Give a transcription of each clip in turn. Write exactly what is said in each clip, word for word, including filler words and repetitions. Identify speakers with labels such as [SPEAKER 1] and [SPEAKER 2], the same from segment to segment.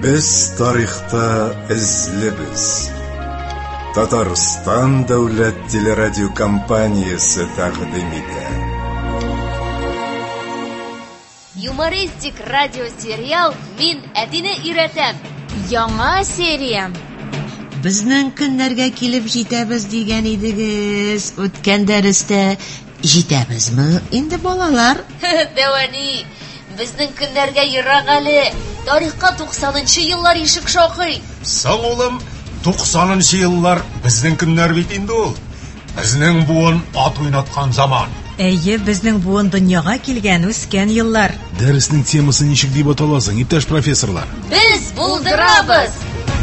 [SPEAKER 1] Biz tarixda izlibіз. Tatariston davlat teleradio kompaniyasi taqdim etadi.
[SPEAKER 2] Юмористик радиосериал «Мин әтине өйрәтәм». Яңа серия.
[SPEAKER 3] Безнең көннәргә килеп җитәбез дигән идегез. Үткән дәрестә җитәбезме инде балалар?
[SPEAKER 2] Дәвани, безнең көннәргә ерак әле. Тарихка туксанынчы еллар ишек шакый.
[SPEAKER 4] Саң улым, туксанынчы еллар безнең көннәр бит инде ул. Безнең буын ат уйнаткан заман.
[SPEAKER 5] Әйе, безнең буын дөньяга килгән, үскән еллар.
[SPEAKER 6] Дәреснең темасы ничек дип аталасың, иптәш профессорлар?
[SPEAKER 2] Без булдырабыз.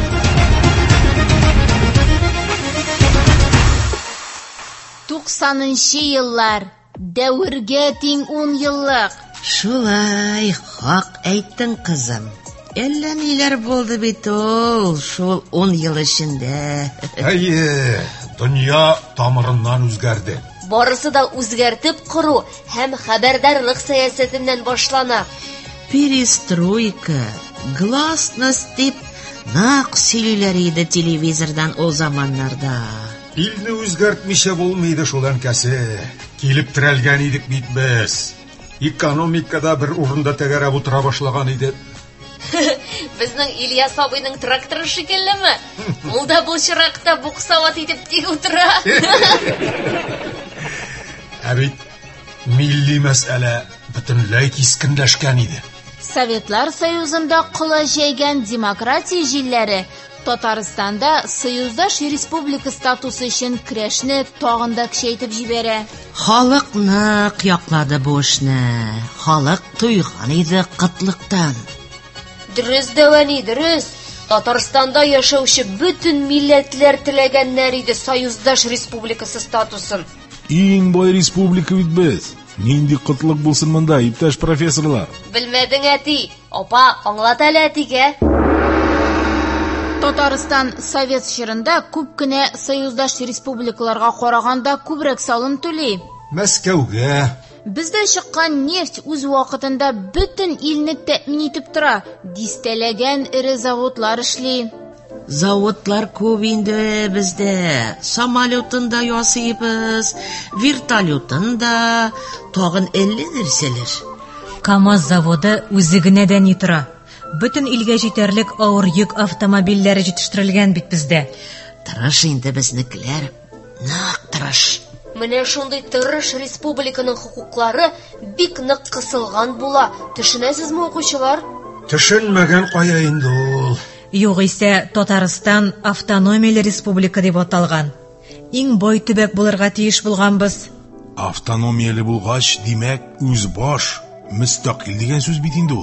[SPEAKER 2] туксанынчы еллар. Дәвергә тиң ун еллык.
[SPEAKER 3] Шулай, хак әйттең, кызым. Әллә ниләр булды бит ул, шул ун ел эчендә.
[SPEAKER 4] Әйе, дөнья тамырыннан үзгәрде.
[SPEAKER 2] Барысы да үзгәртеп кору һәм хәбәрдарлык сәясәтеннән башлана.
[SPEAKER 3] Перестройка, гласность дип нак сөйлиләр иде телевизордан ул заманнарда.
[SPEAKER 4] Илне үзгәртмичә булмый шул әнкәсе. Килеп терәлгән идек бит без. Экономикада бер урында тәгәрәп утыра башлаган иде.
[SPEAKER 2] Безнең Ильяс абыйның тракторы шикеллеме? Ул да бу чиракта буксават итеп тик утыра.
[SPEAKER 4] Ә бит милли мәсьәлә бөтенләй кискенләшкән иде.
[SPEAKER 2] Советлар Союзында кыла җәйгән демократия җилләре Татарстанда Союздаш республика статусы өчен көрәшне тагын да көчәйтеп җибәрә.
[SPEAKER 3] Халыкны яклады бу эшне. Халык туйган иде кытлыктан.
[SPEAKER 2] Дөрес, Дәвани, дөрес. Татарстанда яшәүче бөтен милләтләр теләгәннәр иде Союздаш республикасы статусын.
[SPEAKER 6] Иң бай республика бит без. Нинди кытлык булсын монда, иптәш профессорлар?
[SPEAKER 2] Белмәдең, әти. Апа, аңлат әле әтигә. Татарстан Совет чорында күп кенә Союздаш республикаларга караганда күбрәк салым түли.
[SPEAKER 4] Мәскәүгә.
[SPEAKER 2] Бездә чыккан нефть үз вакытында бөтен илне тәэмин итеп тора. Дистәләгән ире заводлар эшли.
[SPEAKER 3] Заводлар күп инде бездә. Самолетын да ясыйбыз, вертолетын да, тагын әллә нәрсәләр.
[SPEAKER 5] КАМАЗ заводы үзе генә дә ни тора. Бөтен илгә җитәрлек авыр йөк автомобильләре җитештерелгән бит бездә.
[SPEAKER 3] Тырыш инде безнекеләр. Нак тырыш.
[SPEAKER 2] Менә шундый тырыш республиканың хокуклары бик нык кысылган була. Төшенәсезме, укучылар?
[SPEAKER 4] Төшенмәгән кая инде ул.
[SPEAKER 5] Югыйсә, Татарстан автономияле республика дип аталган. Иң бай төбәк булырга тиеш булганбыз.
[SPEAKER 6] Автономияле булгач, димәк, үз баш, мөстәкыйль дигән сүз бит инде ул.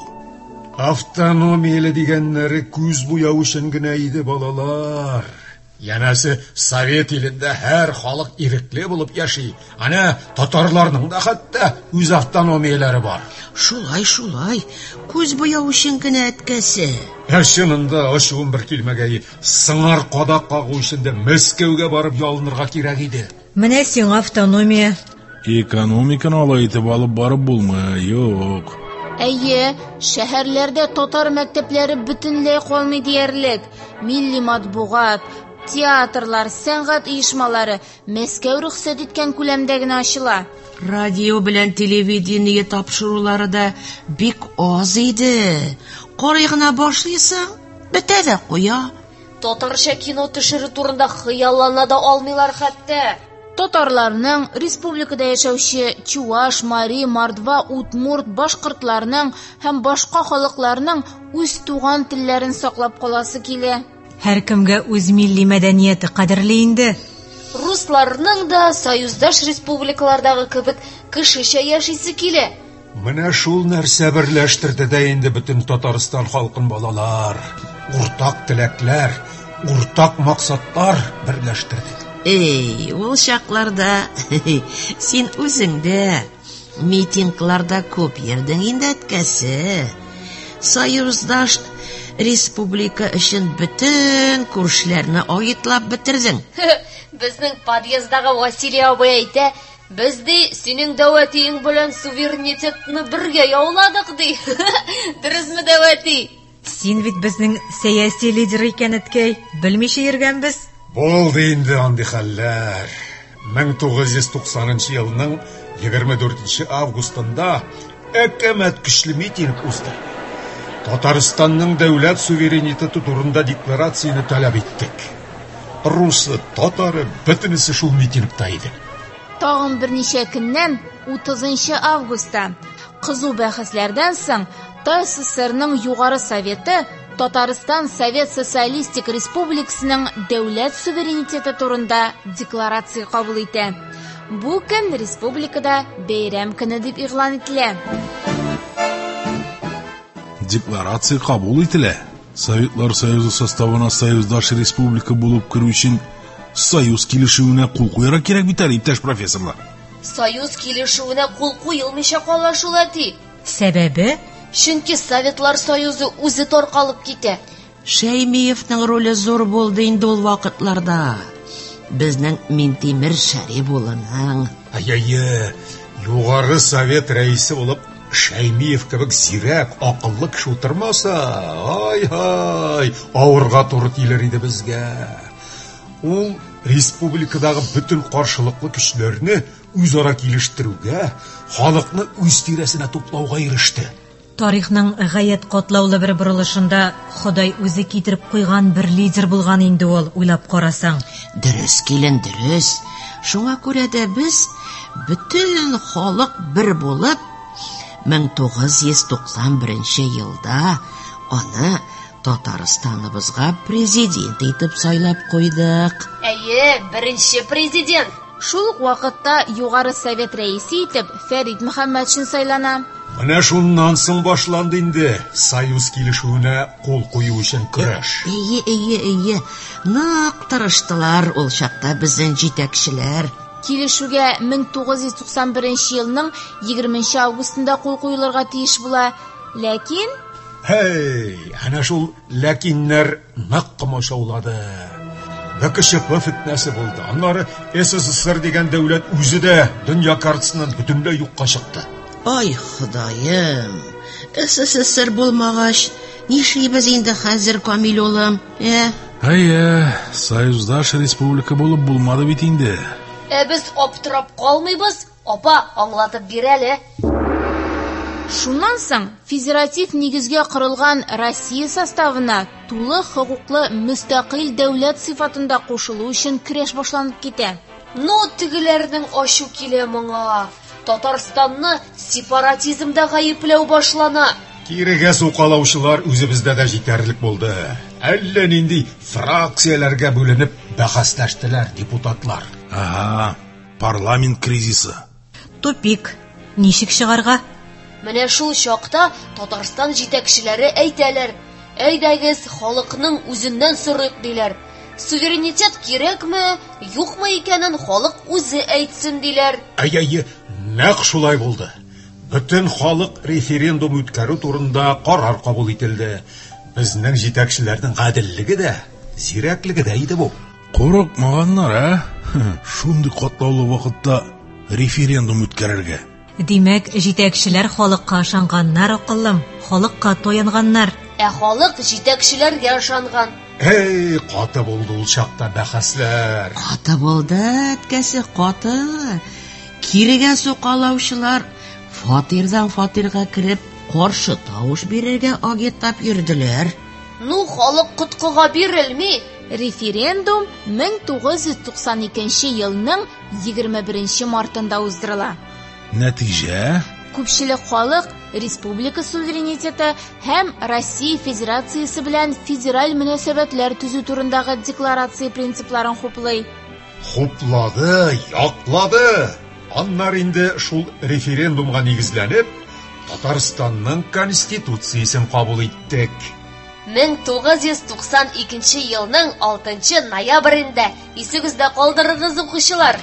[SPEAKER 4] Автономияле дигәннәре күз буяу өчен генә иде, балалар. Янәсе, Совет илендә һәр халык ирекле булып яши. Ана, татарларның да хәтта үз автономияләре бар.
[SPEAKER 3] Шулай, шулай. Күз буяу өчен генә әткәсе.
[SPEAKER 4] Әшенендә ачуым бер килмәгәй, сыңар кадак кагу өчен дә Мәскәүгә барып ялынырга кирәк иде.
[SPEAKER 5] Менә син автономия.
[SPEAKER 6] Экономиканы алай итеп алып барып булмый, юк.
[SPEAKER 2] Әйе, шәһәрләрдә татар мәктәпләре бөтенләй калмый диярлек. Милли матбугат, театрлар, сәнгать оешмалары Мәскәү рөхсәт иткән күләмдә генә ачыла.
[SPEAKER 3] Радио белән телевидение тапшырулары да бик аз иде. Карый гына башлыйсың, бетә дә куя.
[SPEAKER 2] Татарча кино төшерү турында хыяллана да алмыйлар хәтта. Татарларның республикада яшәүче Чуаш, Мари, Мордва, Удмурт, башкортларның һәм башка халыкларның үз туган телләрен саклап каласы килә.
[SPEAKER 5] Һәр кемгә үз милли мәдәнияте кадерле инде.
[SPEAKER 2] Русларның да Союздаш республикалардагы кебек кешечә яшисе килә.
[SPEAKER 4] Менә шул нәрсә берләштерде дә инде бөтен Татарстан халкын, балалар. Уртак теләкләр, уртак максатлар берләштерде.
[SPEAKER 3] Эй, ул чакларда син үзеңдә митингларда күп йөрдең инде әткәсе. Союздаш республика өчен бөтен күршләрне аетлап бетердең.
[SPEAKER 2] Безнең подъездагы Василий абый әйтә, Без ди синең дәватиң белән суверенитетны бергә яуладык ди. Дөресме, дәвати?
[SPEAKER 5] Син бит безнең сәяси лидер икән әткәй, белмичә йөргәнбез.
[SPEAKER 4] Булды инде андый хәлләр. мең тугыз йөз туксанынчы елның егерме дүртенче августында әкәмәт көчле митинг узды. Татарстанның дәүләт суверенитеты турында декларацияны таләп иттек. Русы, татары, бөтенесе шул митингта иде.
[SPEAKER 2] Тагын берничә көннән утызынчы августта кызу бәхәсләрдән соң ТССРның Югары Советы Татарстан Совет Социалистик Республикасының дәүләт суверенитеты турында декларация кабул итә. Бу көн республикада бәйрәм көне дип игълан ителә.
[SPEAKER 6] Декларация кабул ителә. Советлар Союзы составына союздаш республика булып керү өчен союз килешүенә кул куярга кирәк бит әле, иптәш профессорлар.
[SPEAKER 2] Союз килешүенә кул куелмыйча кала шул әти.
[SPEAKER 5] Сәбәбе?
[SPEAKER 2] Чөнки Советлар Союзы үзе таркалып китә.
[SPEAKER 3] Шәймиевнең роле зур булды инде ул вакытларда. Безнең Минтимер Шәриф улының.
[SPEAKER 4] Ай-яй, Югары Совет рәисе булып Шәймиев кебек зирәк, акыллы кеше утырмаса, ай-ай, авырга туры килер иде безгә. Ул республикадагы бүтән каршылыклы көчләрне үзара килештерүгә, халыкны үз тирәсенә туплауга иреште.
[SPEAKER 5] Тарихның гаять катлаулы бер борылышында Ходай үзе китереп куйган бер лидер булган инде ул, уйлап карасаң.
[SPEAKER 3] Дөрес килен, дөрес. Шуңа күрә дә без бүтән халык бер булып мең тугыз йөз туксан беренче елда аны Татарстаныбызга президент итеп сайлап куйдык.
[SPEAKER 2] Әйе, беренче президент. Шул ук вакытта Югары Совет рәисе итеп Фәрит Мөхәммәтшин сайлана.
[SPEAKER 4] Менә шуннан соң башланды инде союз килешүенә кул кую өчен көрәш.
[SPEAKER 3] Әйе, әйе, әйе. Нык тырыштылар ул чакта безнең җитәкчеләр.
[SPEAKER 2] Килешүгә мең тугыз йөз туксан беренче елның егерменче августында кул куелырга тиеш була. Ләкин
[SPEAKER 4] Hey, әнә шул ләкиннәр нык комачаулады. БКЧП фитнәсе булды. Аннары СССР дигән дәүләт үзе дә дөнья картасыннан бөтенләй юкка чыкты.
[SPEAKER 3] Ай, Ходаем. СССР булмагач, нишибез инде хәзер, Камил улым? Э?
[SPEAKER 6] Әйе, союздаш республика булып булмады бит инде.
[SPEAKER 2] Ә без аптырап калмыйбыз. Апа, аңлатып бир әле. Шуннан соң федератив нигезгә корылган Россия составына тулы хокуклы мөстәкыйль дәүләт сыйфатында кушылу өчен көрәш башланып китә. Ну, тегеләрнең ачу килә моңа. Татарстанны сепаратизмда гаепләү башлана.
[SPEAKER 4] Кирегә сукалаучылар үзебездә дә җитәрлек булды. Әллә нинди фракцияләргә бүленеп бәхәсләштеләр депутатлар.
[SPEAKER 6] Ага, парламент кризисы.
[SPEAKER 5] Тупик. Ничек чыгарга?
[SPEAKER 2] Менә шул чакта Татарстан җитәкчеләре әйтәләр: "Әйдәгез, халыкның үзеннән сорыйк" диләр. Суверенитет кирәкме, юкмы икәнен халык үзе әйтсен диләр.
[SPEAKER 4] Әйе, нәкъ шулай булды. Бөтен халык референдум үткәрү турында карар кабул ителде. Безнең җитәкчеләрнең гаделлеге дә, зирәклеге дә иде бу.
[SPEAKER 6] Курыкмаганнар, а? Шундый катлаулы вакытта референдум үткәрергә.
[SPEAKER 5] Димәк, җитәкчеләр халыкка ышанганнар, акыллым, халыкка таянганнар.
[SPEAKER 2] Ә халык җитәкчеләргә ышанган.
[SPEAKER 4] Эй, каты булды ул чакта бәхәсләр.
[SPEAKER 3] Каты булды, әткәсе, каты. Кирегә сукалаучылар фатирдан фатирга кирип, каршы тавыш бирергә агитап йөрделәр.
[SPEAKER 2] Ну, халык коткыга бирелми. Референдум мең тугыз йөз туксан икенче елның егерме беренче мартында уздырыла.
[SPEAKER 6] Нәтиҗә?
[SPEAKER 2] Күпчелек халык республика суверенитеты һәм Россия Федерациясе белән федераль мөнәсәбәтләр төзү турындагы декларация принципларын хуплый.
[SPEAKER 4] Хуплады, яклады. Аннары инде шул референдумга нигезләнеп, Татарстанның конституциясен кабул иттек.
[SPEAKER 2] мең тугыз йөз туксан икенче елның алтынчы ноябрендә исегездә калдырыгыз укучылар.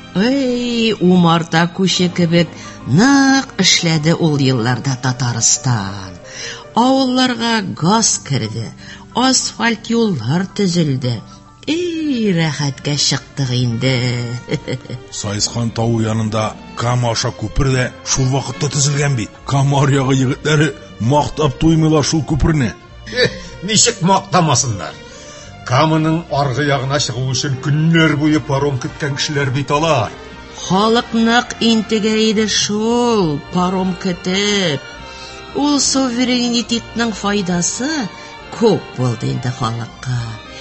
[SPEAKER 3] Эй, умарта күше кебек нык эшләде ул елларда Татарстан. Авылларга газ керде, асфальт юллар төзелде. Эй, рәхәткә чыктык инде.
[SPEAKER 6] Сайысхан тау янында Камаша күпер дә шул вакытта төзелгән бит. Камар ягы егетләре мактап туймыйлар шул күперне.
[SPEAKER 4] Ничек мактамасыннар? Камының аргы ягына чыгу өчен көннәр буе паром көткән кешеләр бит алар.
[SPEAKER 3] Халык нык интегә иде шул, паром көтеп. Ул суверенитетның файдасы күп булды инде халыкка.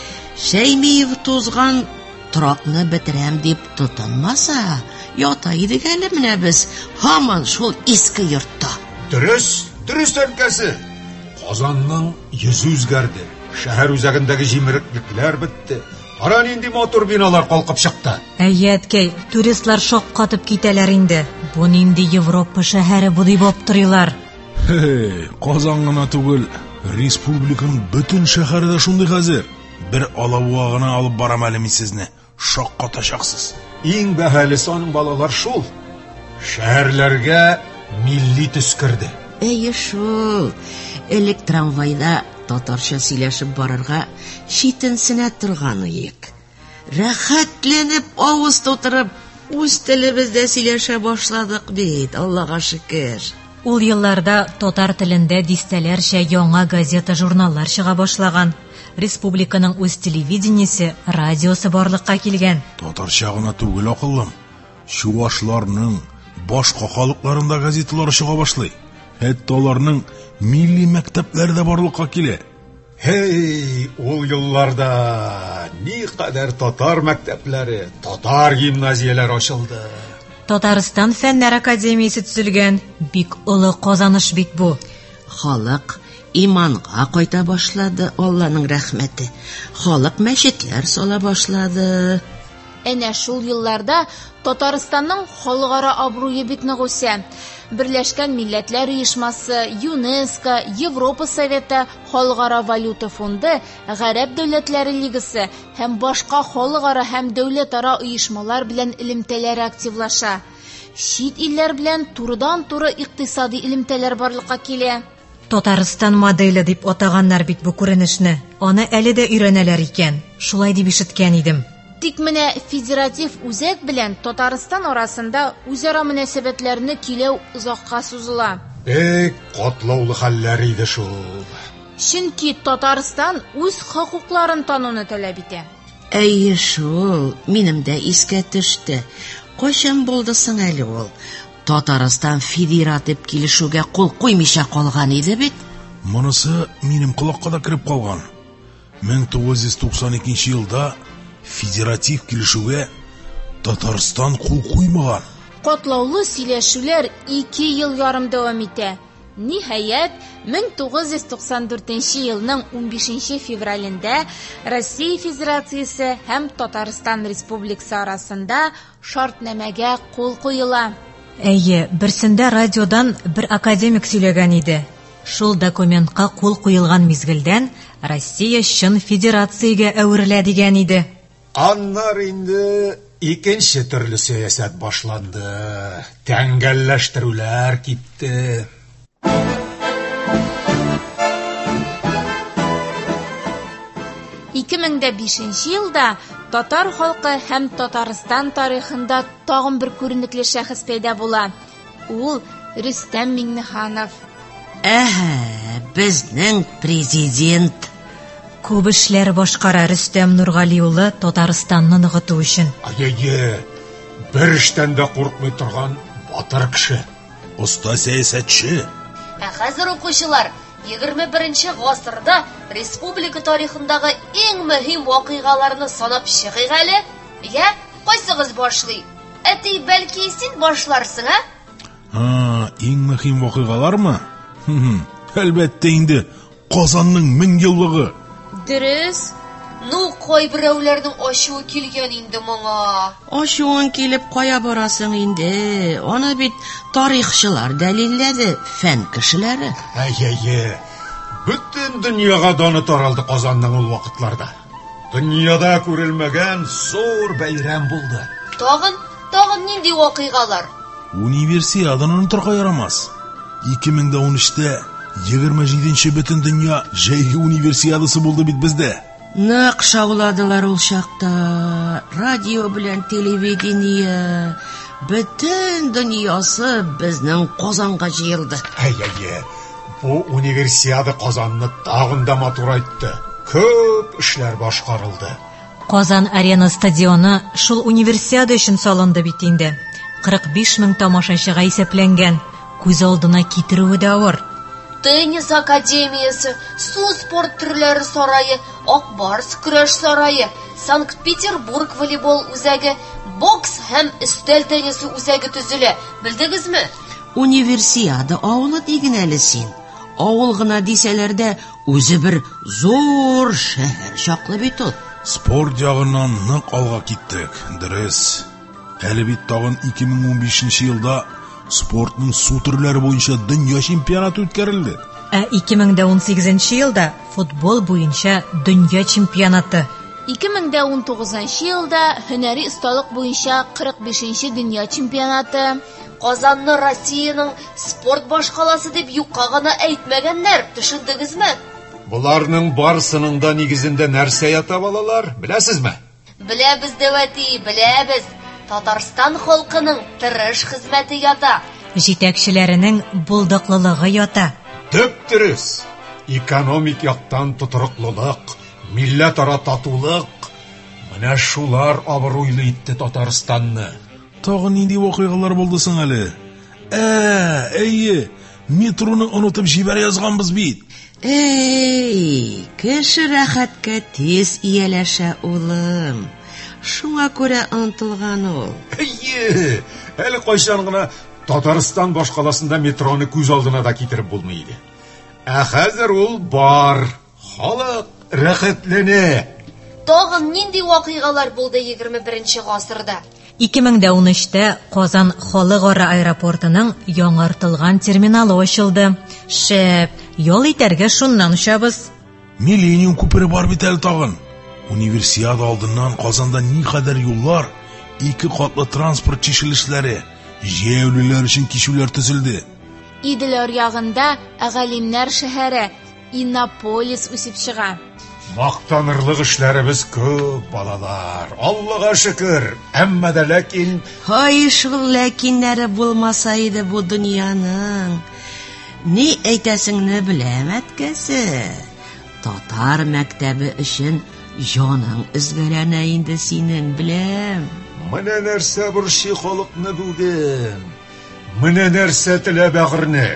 [SPEAKER 3] Шәймиев тузган тракны бетерәм дип тотынмаса, ята идек әле менә без һаман шул иске йортта.
[SPEAKER 4] Дөрес, дөрес әнкәсе. Казанның йөзе үзгәрде. Шәһәр үзәгендәге җимереклекләр бетте. Кара нинди матур биналар калкып чыкты.
[SPEAKER 5] Әйяткәй, туристлар шаккатып китәләр инде. Бу нинди Европа шәһәре бу дип аптырыйлар.
[SPEAKER 6] Хей, Казан гына түгел, республиканың бөтен шәһәре дә шундый хәзер. Бер алабуа гына алып барам әле мин сезне. Шаккатачаксыз.
[SPEAKER 4] Иң бәһәле сан балалар шул. Шәһәрләргә милли төс керде.
[SPEAKER 3] Әйе шул. Элек трамвайда татарча сөйләшеп барырга читенсенә торган идек. Рәхәтләнеп авыз тутырып, үз телебездә сөйләшә башладык бит, Аллага шөкер.
[SPEAKER 5] Ул елларда татар телендә дистәләрчә яңа газета, журналлар чыга башлаган. Республиканың үз телевидениесе, радиосы барлыкка килгән.
[SPEAKER 6] Татарча гына түгел акыллым. Чуашларның башка халыкларында газеталар чыга башлый. Хәтта аларның милли мәктәпләре дә барлыкка килә.
[SPEAKER 4] Хей, ул елларда ни кадәр татар мәктәпләре, татар гимназияләре ачылды.
[SPEAKER 5] Татарстан фәннәр академиясе төзелгән. Бик олы казаныш бит бу.
[SPEAKER 3] Халык иманга кайта башлады, Алланың рәхмәте. Халык мәчетләр сала башлады.
[SPEAKER 2] Әнә шул елларда Татарстанның халыкара абруе бик нык үсә. Берләшкән Милләтләр оешмасы, ЮНЕСКО, Европа Советы, Халыкара валюта фонды, Гарәп дәүләтләре лигасы һәм башка халыкара һәм дәүләтара оешмалар белән элемтәләр активлаша. Чит илләр белән турыдан-туры икътисади элемтәләр барлыкка килә.
[SPEAKER 5] Татарстан моделе дип атаганнар бит бу күренешне. Аны әле дә өйрәнәләр икән. Шулай дип ишеткән идем.
[SPEAKER 2] Тик менә федератив үзәк белән Татарстан арасында үзара мөнәсәбәтләрне киләү озакка сузыла.
[SPEAKER 4] Бик катлаулы хәлләр иде шул.
[SPEAKER 2] Чөнки Татарстан үз хокукларын тануны таләп итә.
[SPEAKER 3] Әйе шул, минем дә искә төште. Кайчан булды соң әле ул? Татарстан федератив килешүгә кул куймыйча калган иде бит.
[SPEAKER 6] Монысы минем колакка да кирип калган. мең тугыз йөз туксан икенче елда федератив килешүгә Татарстан кул куймаган.
[SPEAKER 2] Катлаулы сөйләшүләр ике ел ярым дәвам итә. Ниһаять, мең тугыз йөз туксан дүртенче елның унбишенче февралендә Россия Федерациясе һәм Татарстан Республикасы арасында шартнамәгә кул куела.
[SPEAKER 5] Әйе, берсендә радиодан бер академик сөйләгән иде. Шул документка кул куелган мизгелдән Россия чын федерациягә әверелә дигән иде.
[SPEAKER 4] Аннар инде икенче төрле сәясәт башланды. Тәңгәлләштерүләр китте.
[SPEAKER 2] ике мең бишенче елда татар халкы һәм Татарстан тарихында тагын бер күренекле шәхес пәйда була. Ул Рөстәм Миңнеханов.
[SPEAKER 3] Әһә, безнең президент.
[SPEAKER 5] Күп эшләр башкара Рөстәм Нургали улы Татарстанны ныгыту өчен.
[SPEAKER 4] Ай-яй, бер эштән дә куркмый торган батыр кеше.
[SPEAKER 6] Оста сәясәтче.
[SPEAKER 2] Ә хәзер укучылар, егерме беренче гасырда республика тарихындагы иң мөһим вакыйгаларны санап чыгыйк әле. Я, кайсыгыз башлый? Әти, бәлки син башларсың, а?
[SPEAKER 6] Ha, иң мөһим вакыйгалармы? Хм, әлбәттә инде Казанның мең еллыгы.
[SPEAKER 2] Дөрес. Ну, кай берәүләрнең ачуы килгән инде моңа.
[SPEAKER 3] Ачуың килеп кая барасың инде? Аны бит тарихчылар дәлилләде, фән кешеләре.
[SPEAKER 4] Әй-әй, бөтен дөньяга даны таралды Казанның ул вакытларда. Дөньяда күрелмәгән зур бәйрәм булды.
[SPEAKER 2] Тагын, тагын нинди вакыйгалар?
[SPEAKER 6] Универсиаданы онытырга ярамас. ике мең ун өчтә егерме җиденче бөтен дөнья җәйге универсиадасы булды бит бездә.
[SPEAKER 3] Нык шауладылар ул чакта. Радио белән телевидение, бөтен дөньясы безнең Казанга җыелды.
[SPEAKER 4] Әй-әй, Бу универсиада Казанны тагын да матур айтты. Көп эшләр башкарылды.
[SPEAKER 5] Казан арена стадионы шул универсиада өчен салынды бит инде. кырык биш мең тамашачыга исәпләнгән. Күз алдына китерүе дә авыр.
[SPEAKER 2] Теннис академиясы, су спорт төрләре сарае, Акбарс көрәш сарае, Санкт-Петербург волейбол үзәге, бокс һәм өстәл теннисы үзәге төзелә. Белдегезме?
[SPEAKER 3] Универсиада авылы диген әле син. Авыл гына дисәләр дә, үзе бер зур шәһәр чаклы бит ул.
[SPEAKER 6] Спорт ягыннан нык алга киттек, дөрес. Әле бит тагын ике мең ун бишенче елда спортның су төрләре буенча дөнья чемпионаты үткәрелде.
[SPEAKER 5] Ә ике мең ун сигезенче елда футбол буенча дөнья чемпионаты.
[SPEAKER 2] ике мең ун тугызынчы елда һөнәри осталык буенча кырык бишенче дөнья чемпионаты. Казанны Россиянең спорт башкаласы дип юкка гына әйтмәгәннәр, төшендегезме?
[SPEAKER 4] Буларның барсының да нигезендә нәрсә ята балалар, беләсезме?
[SPEAKER 2] Беләбез, Дәвәти, беләбез. Татарстан халкының тырыш хезмәте ята.
[SPEAKER 5] Җитәкчеләренең булдыклылыгы ята.
[SPEAKER 4] Төп дөрес. Экономик яктан тотрыклылык, милләтара татулык. Менә шулар абруйлы итте Татарстанны.
[SPEAKER 6] Тагын нинди вакыйгалар булды соң әле? Ә, әйе, метроны онытып җибәр язганбыз бит.
[SPEAKER 3] Эй, кеше рәхәткә тиз ияләшә улым. Шуңа күрә ынтылган ул.
[SPEAKER 4] Әйе, әле кайчан гына Татарстан башкаласында метроны күз алдына да китереп булмый иде. Ә хәзер ул бар. Халык рәхәтләнә.
[SPEAKER 2] Тагын нинди вакыйгалар булды егерме беренче гасырда?
[SPEAKER 5] ике мең ун өчтә Казан халыкара аэропортының яңартылган терминалы ачылды. Шәп, ял итәргә шуннан учабыз.
[SPEAKER 6] Миллениум күпере бар бит әле тагын. Универсиада алдыннан Казанда никадәр юллар, ике катлы транспорт чишелешләре, җәяүлеләр өчен кичүләр төзелде.
[SPEAKER 2] Идел аръягында Әгалимнәр шәһәре, Иннополис үсеп чыга.
[SPEAKER 4] Мактанырлык эшләребез күп, балалар. Аллага шөкер. Әмма дә ләкин
[SPEAKER 3] Һай, шул ләкиннәре булмаса иде бу дөньяның. Ни әйтәсеңне беләм әткәсе. Татар мәктәбе өчен җаның үзгәрәнә инде синең, беләм.
[SPEAKER 4] менә нәрсә борчый халыкны бүген. Менә нәрсә теләп бәгырне.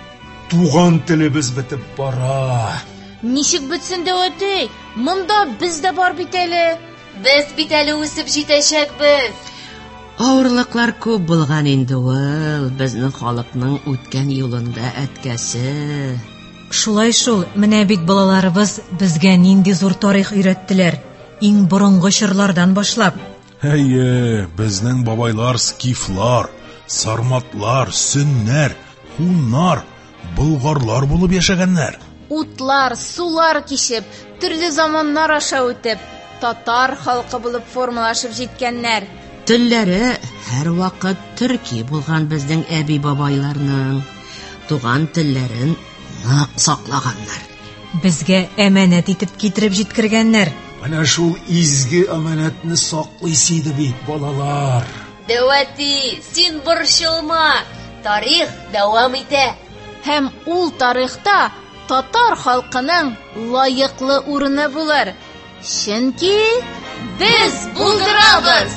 [SPEAKER 4] Туган телебез бетеп бара.
[SPEAKER 2] Ничек бетсен Дәвәти? Монда без дә бар бит әле. Без бит әле үсеп җитәчәкбез.
[SPEAKER 3] Авырлыклар күп булган инде ул, безнең халыкның үткән юлында әткәсе.
[SPEAKER 5] Шулай шул, менә бит балаларыбыз безгә нинди зур тарих өйрәттеләр. Иң борынгы чорлардан башлап.
[SPEAKER 6] Әйе, безнең бабайлар скифлар, сарматлар, сөннәр, хуннар, болгарлар булып яшәгәннәр.
[SPEAKER 2] Утлар, сулар кишеп, төрле заманнар аша үтеп, татар халкы булып формалашып җиткәннәр.
[SPEAKER 3] Телләре һәр вакыт төрки булган безнең әби бабайларның. Туган телләрен нык саклаганнар.
[SPEAKER 5] Безгә әманәт итеп китереп җиткергәннәр.
[SPEAKER 4] Менә шул изге аманатны саклыйсы иде бит, балалар.
[SPEAKER 2] Дәвәти, син борчылма. Тарих дәвам итә. Һәм ул тарихта татар халкының лаеклы урыны булыр. Чөнки без булдырабыз.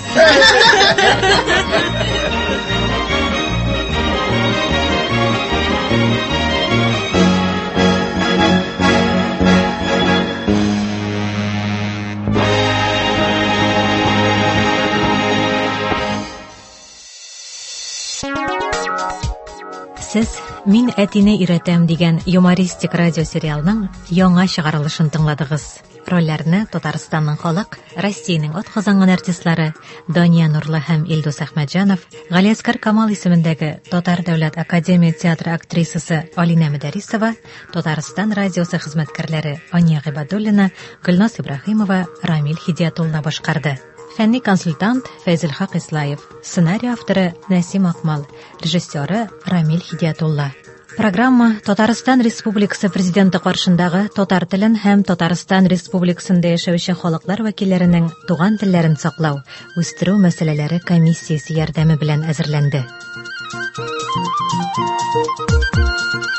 [SPEAKER 5] Сез «Мин әтине өйрәтәм» дигән юмористик радиосериалның яңа чыгарылышын тыңладыгыз. Рольләрне Татарстанның халык, Россиянең атказанган артистлары Дания Нурлы һәм Илдус Әхмәтҗанов, Галиәскәр Камал исемендәге Татар дәүләт академия театры актрисасы Алина Мәдәрисова, Татарстан радиосы хезмәткәрләре Ания Гыйбадуллина, Гөлназ Ибраһимова, Рамил Хидиятулла башкарды. Фәнни консультант Фәйзелхак Ислаев, сценарий авторы Нәсим Акмал, режиссеры Рамил Хидиятулла. Программа Татарстан Республикасы президенты каршындагы татар телен һәм Татарстан Республикасында яшәүче халыклар вәкилләренең туган телләрен саклау, үстерү мәсьәләләре комиссиясе ярдәме белән әзерләнде.